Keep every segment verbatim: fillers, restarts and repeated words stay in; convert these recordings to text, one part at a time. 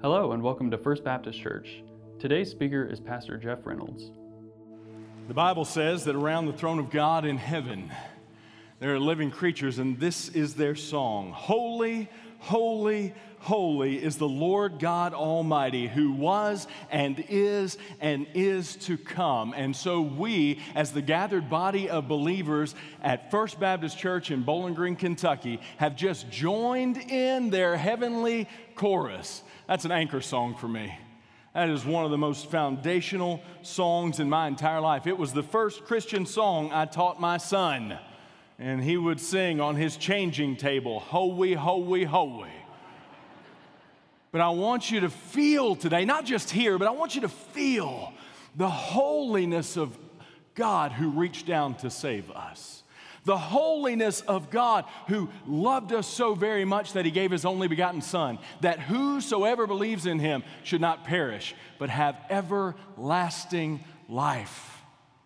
Hello and welcome to First Baptist Church. Today's speaker is Pastor Jeff Reynolds. The Bible says that around the throne of God in heaven, there are living creatures, and this is their song. Holy, holy, holy is the Lord God Almighty, who was and is and is to come. And so we, as the gathered body of believers at First Baptist Church in Bowling Green, Kentucky, have just joined in their heavenly chorus. That's an anchor song for me. That is one of the most foundational songs in my entire life. It was the first Christian song I taught my son. And he would sing on his changing table, holy, holy, holy. But I want you to feel today, not just hear, but I want you to feel the holiness of God who reached down to save us. The holiness of God who loved us so very much that he gave his only begotten Son, that whosoever believes in him should not perish, but have everlasting life.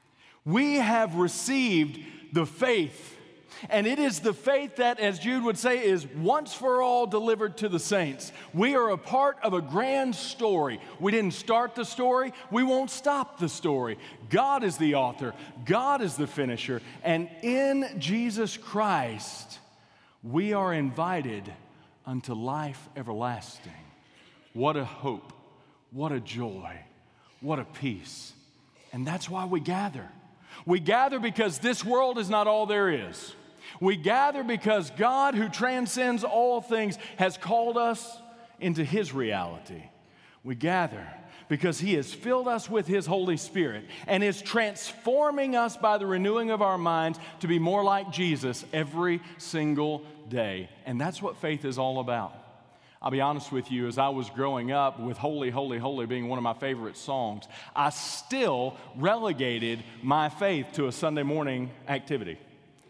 We have received the faith. And it is the faith that, as Jude would say, is once for all delivered to the saints. We are a part of a grand story. We didn't start the story. We won't stop the story. God is the author. God is the finisher. And in Jesus Christ, we are invited unto life everlasting. What a hope. What a joy. What a peace. And that's why we gather. We gather because this world is not all there is. We gather because God, who transcends all things, has called us into his reality. We gather because he has filled us with his Holy Spirit and is transforming us by the renewing of our minds to be more like Jesus every single day. And that's what faith is all about. I'll be honest with you, as I was growing up with Holy, Holy, Holy being one of my favorite songs, I still relegated my faith to a Sunday morning activity.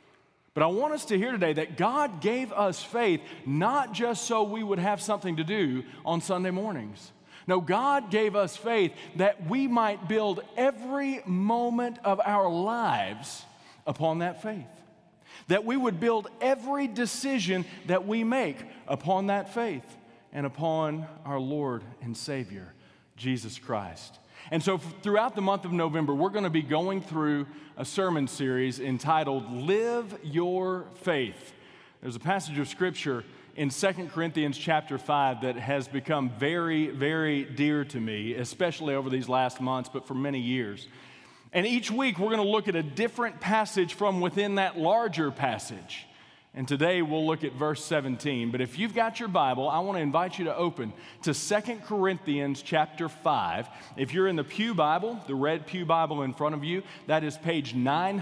But I want us to hear today that God gave us faith not just so we would have something to do on Sunday mornings. No, God gave us faith that we might build every moment of our lives upon that faith. That we would build every decision that we make upon that faith and upon our Lord and Savior, Jesus Christ. And so throughout the month of November, we're going to be going through a sermon series entitled, Live Your Faith. There's a passage of Scripture in Second Corinthians chapter five that has become very, very dear to me, especially over these last months, but for many years. And each week, we're going to look at a different passage from within that larger passage. And today we'll look at verse seventeen. But if you've got your Bible, I want to invite you to open to Second Corinthians chapter five. If you're in the Pew Bible, the red Pew Bible in front of you, that is page nine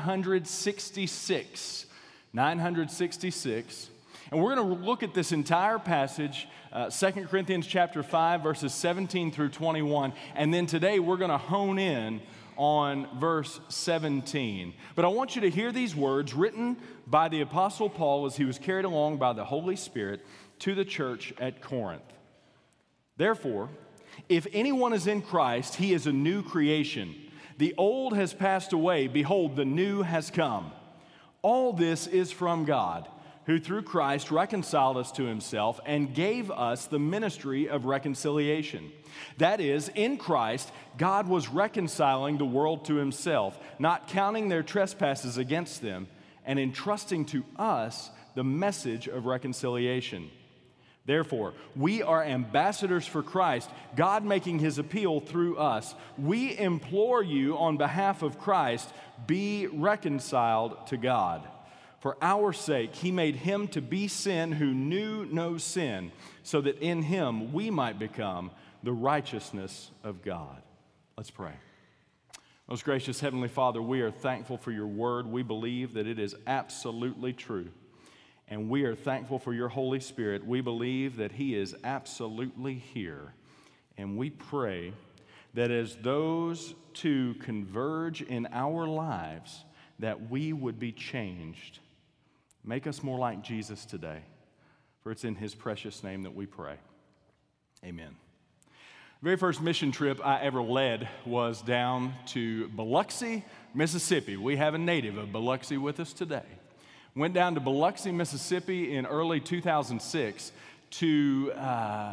sixty-six. nine sixty-six. And we're going to look at this entire passage, uh, Second Corinthians chapter five, verses seventeen through twenty-one. And then today we're going to hone in on verse seventeen. But I want you to hear these words written by the Apostle Paul as he was carried along by the Holy Spirit to the church at Corinth. Therefore, if anyone is in Christ, he is a new creation. The old has passed away. Behold, the new has come. All this is from God, who through Christ reconciled us to himself and gave us the ministry of reconciliation. That is, in Christ, God was reconciling the world to himself, not counting their trespasses against them, and entrusting to us the message of reconciliation. Therefore, we are ambassadors for Christ, God making his appeal through us. We implore you on behalf of Christ, be reconciled to God. For our sake, he made him to be sin who knew no sin, so that in him we might become the righteousness of God. Let's pray. Most gracious Heavenly Father, we are thankful for your word. We believe that it is absolutely true. And we are thankful for your Holy Spirit. We believe that he is absolutely here. And we pray that as those two converge in our lives, that we would be changed. Make us more like Jesus today, for it's in his precious name that we pray. Amen. The very first mission trip I ever led was down to Biloxi, Mississippi. We have a native of Biloxi with us today. Went down to Biloxi, Mississippi in early two thousand six to uh,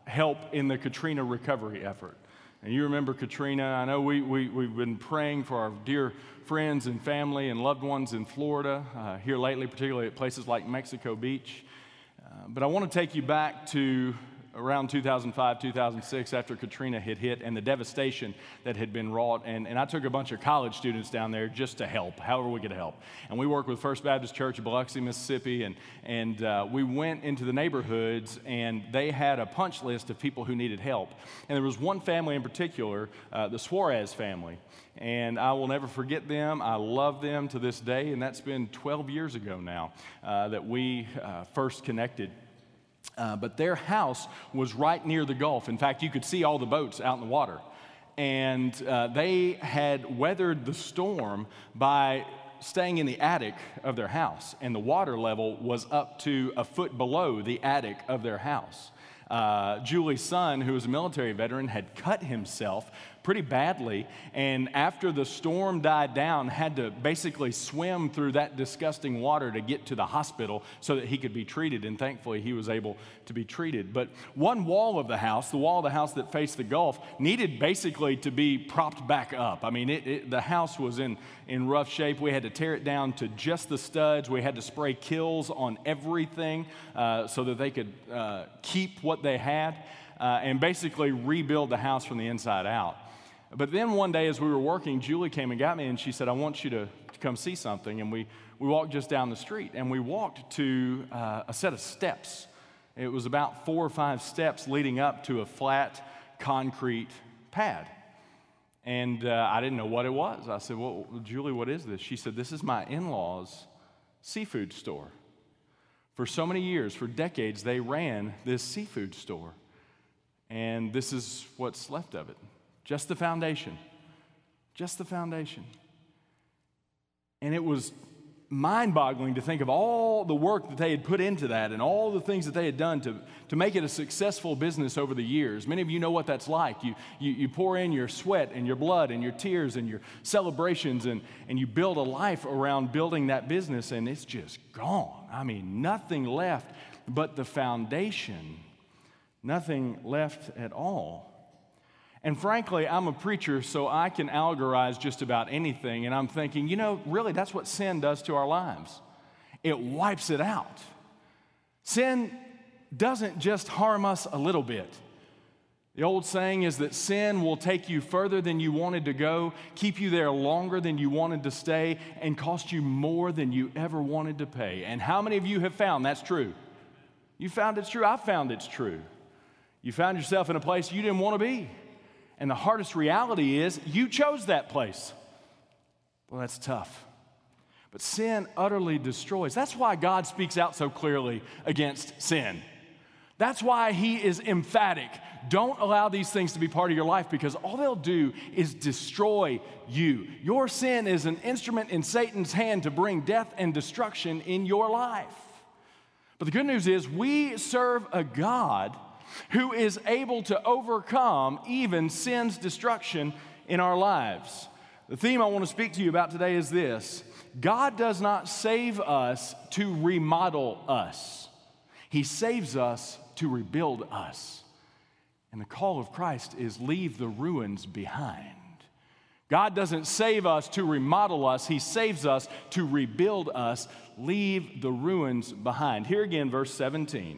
help in the Katrina recovery effort. And you remember Katrina. I know we, we, we've been praying for our dear friends and family and loved ones in Florida, uh, here lately, particularly at places like Mexico Beach. Uh, but I want to take you back to around two thousand five, two thousand six, after Katrina had hit and the devastation that had been wrought. And, and I took a bunch of college students down there just to help, however we could help. And we worked with First Baptist Church of Biloxi, Mississippi, and, and uh, we went into the neighborhoods, and they had a punch list of people who needed help. And there was one family in particular, uh, the Suarez family. And I will never forget them. I love them to this day, and that's been twelve years ago now uh, that we uh, first connected. Uh, but their house was right near the Gulf. In fact, you could see all the boats out in the water. And uh, they had weathered the storm by staying in the attic of their house. And the water level was up to a foot below the attic of their house. Uh, Julie's son, who was a military veteran, had cut himself pretty badly, and after the storm died down, had to basically swim through that disgusting water to get to the hospital so that he could be treated, and thankfully he was able to be treated. But one wall of the house, the wall of the house that faced the Gulf, needed basically to be propped back up. I mean, it, it, the house was in, in rough shape. We had to tear it down to just the studs. We had to spray Kills on everything uh, so that they could uh, keep what they had uh, and basically rebuild the house from the inside out. But then one day as we were working, Julie came and got me, and she said, I want you to, to come see something. And we, we walked just down the street, and we walked to uh, a set of steps. It was about four or five steps leading up to a flat concrete pad. And uh, I didn't know what it was. I said, well, Julie, what is this? She said, this is my in-laws' seafood store. For so many years, for decades, they ran this seafood store. And this is what's left of it. Just the foundation. Just the foundation. And it was mind-boggling to think of all the work that they had put into that and all the things that they had done to, to make it a successful business over the years. Many of you know what that's like. You, you, you pour in your sweat and your blood and your tears and your celebrations, and, and you build a life around building that business, and it's just gone. I mean, nothing left but the foundation. Nothing left at all. And frankly, I'm a preacher, so I can allegorize just about anything. And I'm thinking, you know, really, that's what sin does to our lives. It wipes it out. Sin doesn't just harm us a little bit. The old saying is that sin will take you further than you wanted to go, keep you there longer than you wanted to stay, and cost you more than you ever wanted to pay. And how many of you have found that's true? You found it's true. I found it's true. You found yourself in a place you didn't want to be. And the hardest reality is you chose that place. Well, that's tough. But sin utterly destroys. That's why God speaks out so clearly against sin. That's why he is emphatic. Don't allow these things to be part of your life, because all they'll do is destroy you. Your sin is an instrument in Satan's hand to bring death and destruction in your life. But the good news is we serve a God who is able to overcome even sin's destruction in our lives. The theme I want to speak to you about today is this: God does not save us to remodel us. He saves us to rebuild us. And the call of Christ is leave the ruins behind. God doesn't save us to remodel us. He saves us to rebuild us. Leave the ruins behind. Here again, verse seventeen.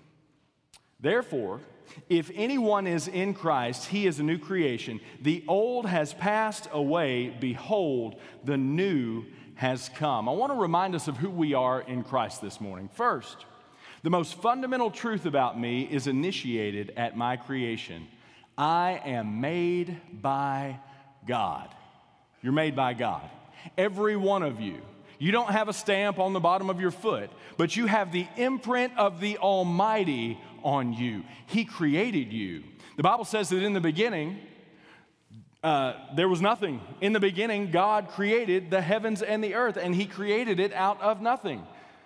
Therefore, if anyone is in Christ, he is a new creation. The old has passed away. Behold, the new has come. I want to remind us of who we are in Christ this morning. First, the most fundamental truth about me is initiated at my creation. I am made by God. You're made by God. Every one of you. You don't have a stamp on the bottom of your foot, but you have the imprint of the Almighty on you. He created you. The Bible says that in the beginning, uh, there was nothing. In the beginning, God created the heavens and the earth, and he created it out of nothing.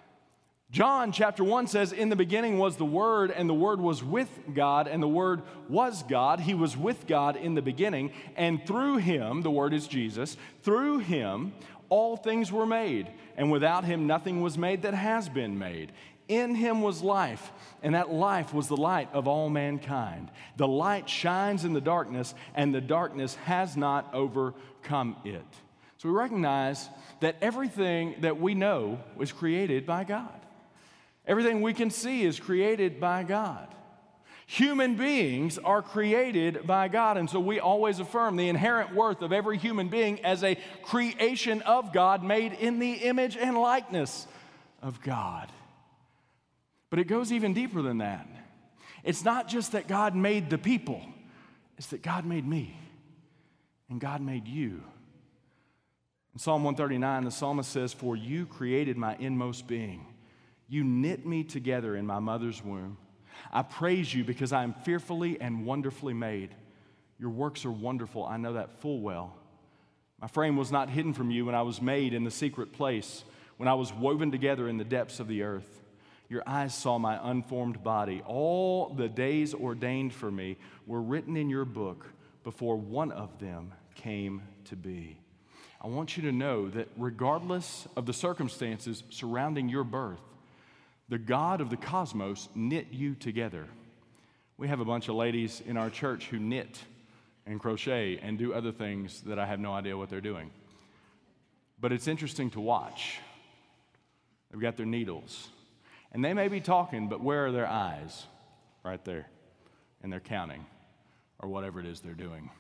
John chapter one says, in the beginning was the Word, and the Word was with God, and the Word was God. He was with God in the beginning, and through him, the Word is Jesus, through him all things were made, and without him nothing was made that has been made. In him was life, and that life was the light of all mankind. The light shines in the darkness, and the darkness has not overcome it. So we recognize that everything that we know was created by God. Everything we can see is created by God. Human beings are created by God, and so we always affirm the inherent worth of every human being as a creation of God, made in the image and likeness of God. But it goes even deeper than that. It's not just that God made the people, it's that God made me, and God made you. In Psalm one thirty-nine, the psalmist says, "For you created my inmost being. You knit me together in my mother's womb. I praise you because I am fearfully and wonderfully made. Your works are wonderful. I know that full well. My frame was not hidden from you when I was made in the secret place, when I was woven together in the depths of the earth. Your eyes saw my unformed body. All the days ordained for me were written in your book before one of them came to be." I want you to know that regardless of the circumstances surrounding your birth, the God of the cosmos knit you together. We have a bunch of ladies in our church who knit and crochet and do other things that I have no idea what they're doing. But it's interesting to watch. They've got their needles. And they may be talking, but where are their eyes? Right there. And they're counting, or whatever it is they're doing.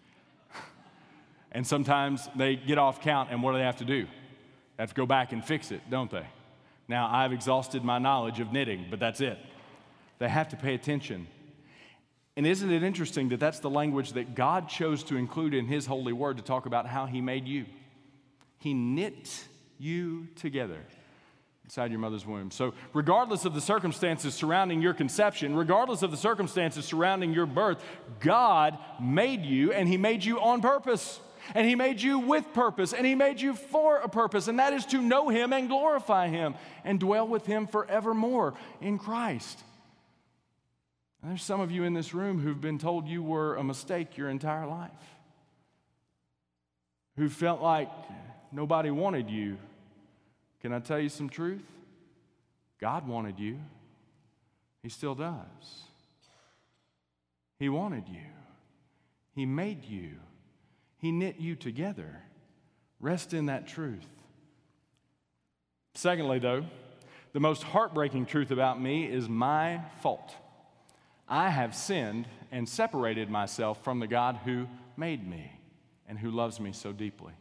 And sometimes they get off count, and what do they have to do? They have to go back and fix it, don't they? Now, I've exhausted my knowledge of knitting, but that's it. They have to pay attention. And isn't it interesting that that's the language that God chose to include in his holy word to talk about how he made you? He knit you together inside your mother's womb. So regardless of the circumstances surrounding your conception, regardless of the circumstances surrounding your birth, God made you, and he made you on purpose. And he made you with purpose, and he made you for a purpose, and that is to know him and glorify him and dwell with him forevermore in Christ. And there's some of you in this room who've been told you were a mistake your entire life, who felt like nobody wanted you. Can I tell you some truth? God wanted you. He still does. He wanted you. He made you. He knit you together. Rest in that truth. Secondly, though, the most heartbreaking truth about me is my fault. I have sinned and separated myself from the God who made me and who loves me so deeply.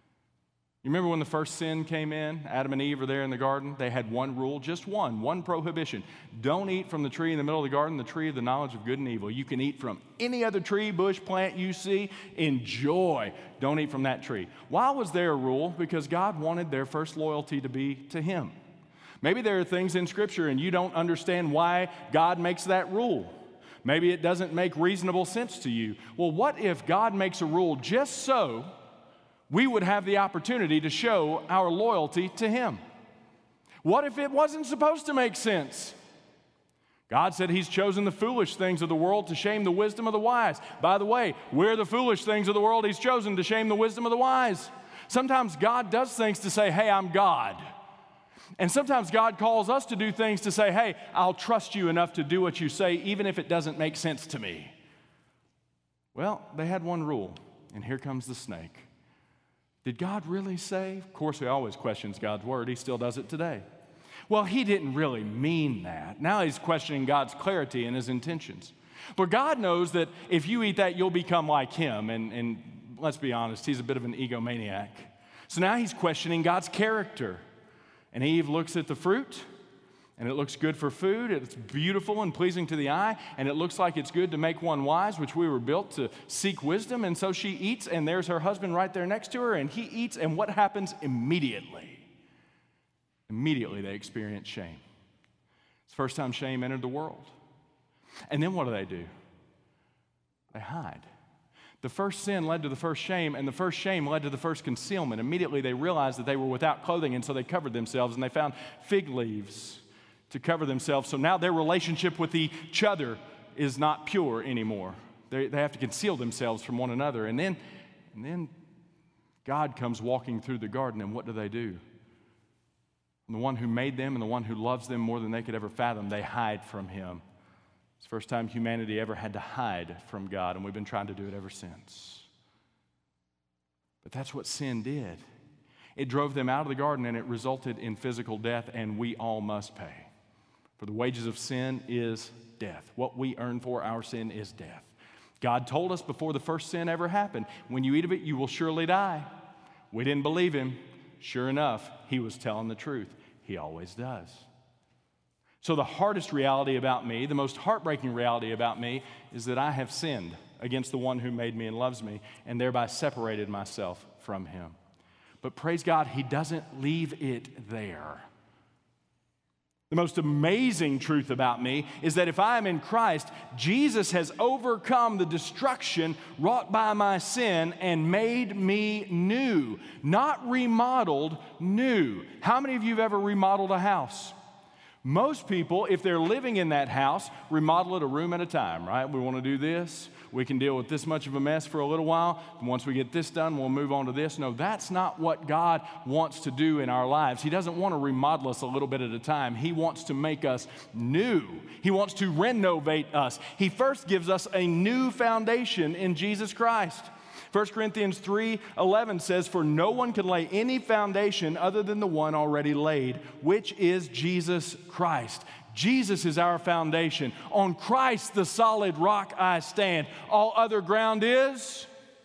You remember when the first sin came in? Adam and Eve were there in the garden. They had one rule, just one, one prohibition. Don't eat from the tree in the middle of the garden, the tree of the knowledge of good and evil. You can eat from any other tree, bush, plant you see. Enjoy. Don't eat from that tree. Why was there a rule? Because God wanted their first loyalty to be to him. Maybe there are things in Scripture and you don't understand why God makes that rule. Maybe it doesn't make reasonable sense to you. Well, what if God makes a rule just so we would have the opportunity to show our loyalty to him? What if it wasn't supposed to make sense? God said he's chosen the foolish things of the world to shame the wisdom of the wise. By the way, we're the foolish things of the world he's chosen to shame the wisdom of the wise. Sometimes God does things to say, hey, I'm God. And sometimes God calls us to do things to say, hey, I'll trust you enough to do what you say, even if it doesn't make sense to me. Well, they had one rule, and here comes the snake. Did God really say? Of course, he always questions God's word. He still does it today. Well, he didn't really mean that. Now he's questioning God's clarity and his intentions. But God knows that if you eat that, you'll become like him. And, and let's be honest, he's a bit of an egomaniac. So now he's questioning God's character. And Eve looks at the fruit, and it looks good for food. It's beautiful and pleasing to the eye, and it looks like it's good to make one wise, which we were built to seek wisdom. And so she eats, and there's her husband right there next to her, and he eats, and what happens immediately? Immediately they experience shame. It's the first time shame entered the world. And then what do they do? They hide. The first sin led to the first shame, and the first shame led to the first concealment. Immediately they realized that they were without clothing, and so they covered themselves, and they found fig leaves to cover themselves. So now their relationship with each other is not pure anymore. They, they have to conceal themselves from one another. And then, and then God comes walking through the garden, and what do they do? And the one who made them and the one who loves them more than they could ever fathom, they hide from him. It's the first time humanity ever had to hide from God, and we've been trying to do it ever since. But that's what sin did. It drove them out of the garden, and it resulted in physical death, and we all must pay. For the wages of sin is death. What we earn for our sin is death. God told us before the first sin ever happened, when you eat of it, you will surely die. We didn't believe him. Sure enough, he was telling the truth. He always does. So the hardest reality about me, the most heartbreaking reality about me, is that I have sinned against the one who made me and loves me, and thereby separated myself from him. But praise God, he doesn't leave it there. The most amazing truth about me is that if I am in Christ, Jesus has overcome the destruction wrought by my sin and made me new. Not remodeled, new. How many of you have ever remodeled a house? Most people, if they're living in that house, remodel it a room at a time, right? We want to do this. We can deal with this much of a mess for a little while. And once we get this done, we'll move on to this. No, that's not what God wants to do in our lives. He doesn't want to remodel us a little bit at a time. He wants to make us new. He wants to renovate us. He first gives us a new foundation in Jesus Christ. First Corinthians three eleven says, "For no one can lay any foundation other than the one already laid, which is Jesus Christ." Jesus is our foundation. On Christ, the solid rock I stand. All other ground is?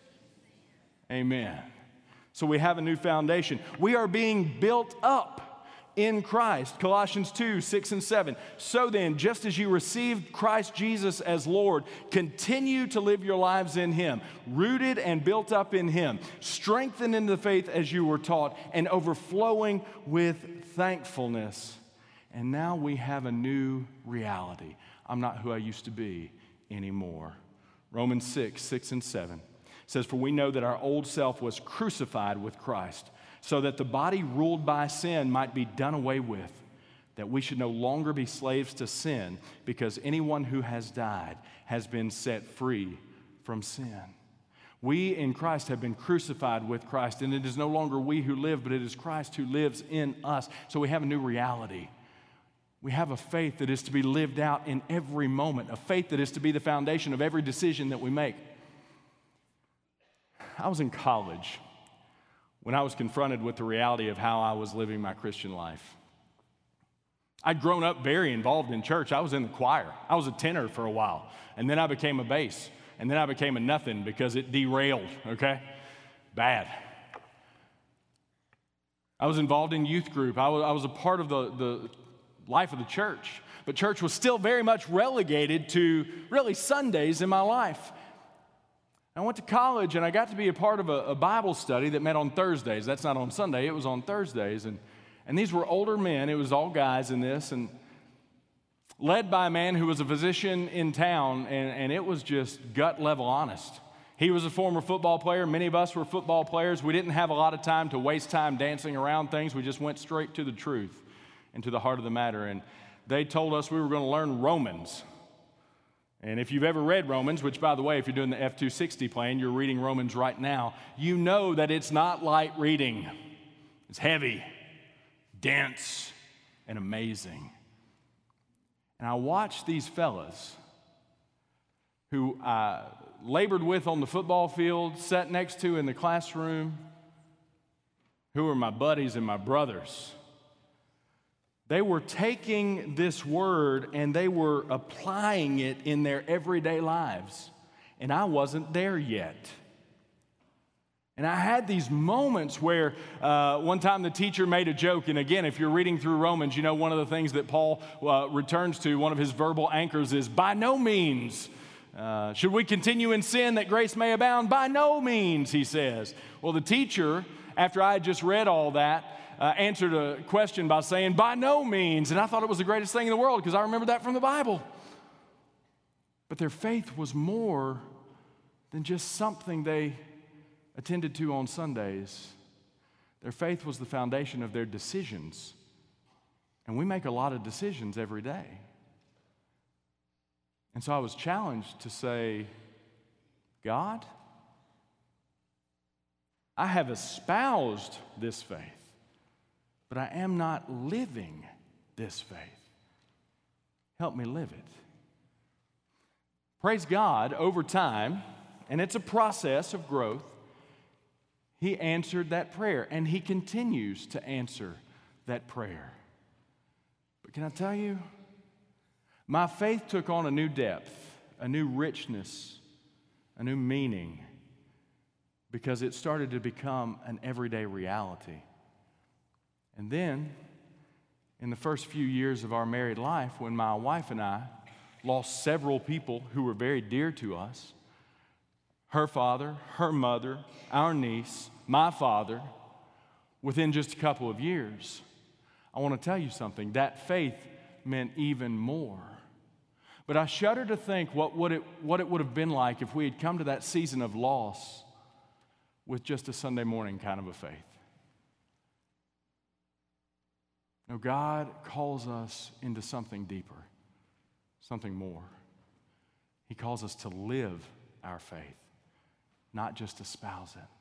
Amen. So we have a new foundation. We are being built up in Christ. Colossians two, six and seven. "So then, just as you received Christ Jesus as Lord, continue to live your lives in him, rooted and built up in him, strengthened in the faith as you were taught, and overflowing with thankfulness." And now we have a new reality. I'm not who I used to be anymore. Romans six, six and seven says, "For we know that our old self was crucified with Christ, so that the body ruled by sin might be done away with, that we should no longer be slaves to sin, because anyone who has died has been set free from sin." We in Christ have been crucified with Christ, and it is no longer we who live, but it is Christ who lives in us. So we have a new reality. We have a faith that is to be lived out in every moment, a faith that is to be the foundation of every decision that we make. I was in college when I was confronted with the reality of how I was living my Christian life. I'd grown up very involved in church. I was in the choir. I was a tenor for a while, and then I became a bass, and then I became a nothing because it derailed, okay? Bad. I was involved in youth group. I was, I was a part of the, the life of the church, but church was still very much relegated to really Sundays in my life. I went to college, and I got to be a part of a, a Bible study that met on Thursdays. That's not on Sunday, it was on Thursdays, and, and these were older men. It was all guys in this, and led by a man who was a physician in town, and, and it was just gut level honest. He was a former football player. Many of us were football players. We didn't have a lot of time to waste time dancing around things. We just went straight to the truth and to the heart of the matter. And they told us we were going to learn Romans. And if you've ever read Romans, which, by the way, if you're doing the F two sixty plan, you're reading Romans right now, you know that it's not light reading. It's heavy, dense, and amazing. And I watched these fellas who I labored with on the football field, sat next to in the classroom, who were my buddies and my brothers. They were taking this word and they were applying it in their everyday lives. And I wasn't there yet. And I had these moments where uh, one time the teacher made a joke. And again, if you're reading through Romans, you know one of the things that Paul uh, returns to, one of his verbal anchors is, by no means uh, should we continue in sin that grace may abound. By no means, he says. Well, the teacher, after I had just read all that, Uh, answered a question by saying, by no means. And I thought it was the greatest thing in the world because I remember that from the Bible. But their faith was more than just something they attended to on Sundays. Their faith was the foundation of their decisions. And we make a lot of decisions every day. And so I was challenged to say, God, I have espoused this faith. but I am not living this faith. Help me live it. Praise God, over time, and it's a process of growth, he answered that prayer, and he continues to answer that prayer. But can I tell you, my faith took on a new depth, a new richness, a new meaning, because it started to become an everyday reality. And then, in the first few years of our married life, when my wife and I lost several people who were very dear to us, her father, her mother, our niece, my father, within just a couple of years, I want to tell you something, that faith meant even more. But I shudder to think what would it, what it would have been like if we had come to that season of loss with just a Sunday morning kind of a faith. No, God calls us into something deeper, something more. He calls us to live our faith, not just espouse it.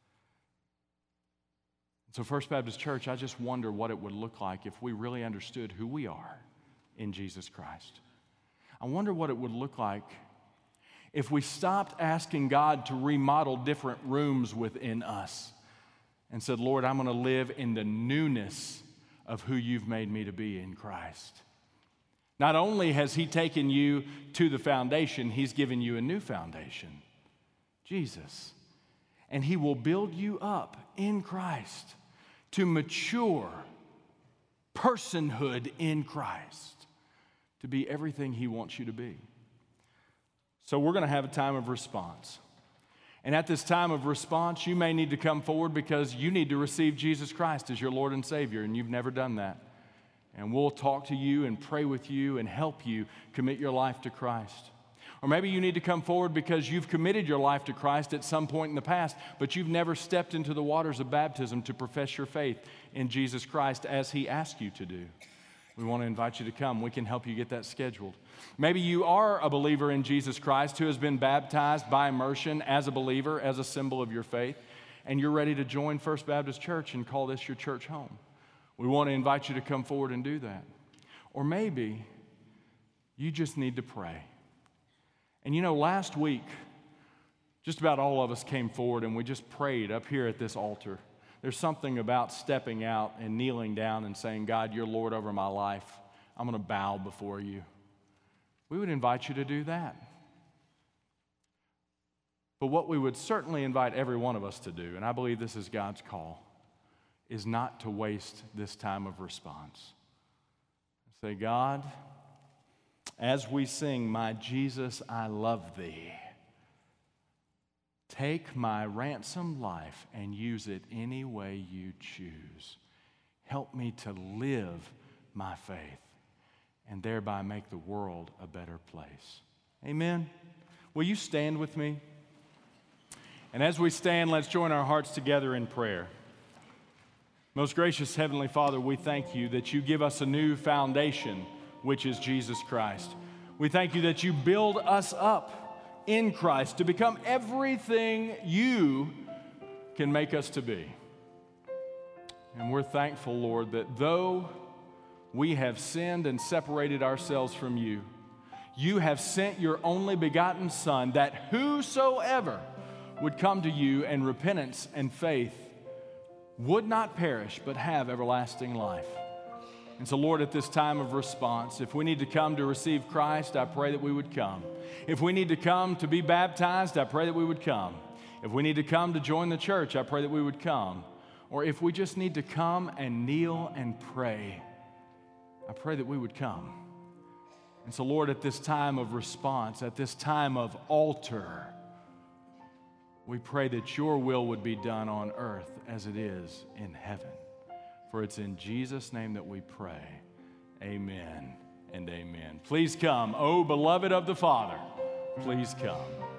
So First Baptist Church, I just wonder what it would look like if we really understood who we are in Jesus Christ. I wonder what it would look like if we stopped asking God to remodel different rooms within us and said, Lord, I'm going to live in the newness of who you've made me to be in Christ. Not only has he taken you to the foundation, he's given you a new foundation, Jesus. And he will build you up in Christ to mature personhood in Christ, to be everything he wants you to be. So we're going to have a time of response. And at this time of response, you may need to come forward because you need to receive Jesus Christ as your Lord and Savior, and you've never done that. And we'll talk to you and pray with you and help you commit your life to Christ. Or maybe you need to come forward because you've committed your life to Christ at some point in the past, but you've never stepped into the waters of baptism to profess your faith in Jesus Christ as he asked you to do. We want to invite you to come. We can help you get that scheduled. Maybe you are a believer in Jesus Christ who has been baptized by immersion as a believer, as a symbol of your faith, and you're ready to join First Baptist Church and call this your church home. We want to invite you to come forward and do that. Or maybe you just need to pray. And you know, last week, just about all of us came forward and we just prayed up here at this altar. There's something about stepping out and kneeling down and saying, God, you're Lord over my life. I'm going to bow before you. We would invite you to do that. But what we would certainly invite every one of us to do, and I believe this is God's call, is not to waste this time of response. Say, God, as we sing, my Jesus, I love thee, take my ransomed life and use it any way you choose. Help me to live my faith and thereby make the world a better place. Amen. Will you stand with me? And as we stand, let's join our hearts together in prayer. Most gracious Heavenly Father, we thank you that you give us a new foundation, which is Jesus Christ. We thank you that you build us up in Christ to become everything you can make us to be. And we're thankful, Lord, that though we have sinned and separated ourselves from you, you have sent your only begotten Son, that whosoever would come to you in repentance and faith would not perish but have everlasting life. And so, Lord, at this time of response, if we need to come to receive Christ, I pray that we would come. If we need to come to be baptized, I pray that we would come. If we need to come to join the church, I pray that we would come. Or if we just need to come and kneel and pray, I pray that we would come. And so, Lord, at this time of response, at this time of altar, we pray that your will would be done on earth as it is in heaven. For it's in Jesus' name that we pray. Amen and amen. Please come, O beloved of the Father, please come.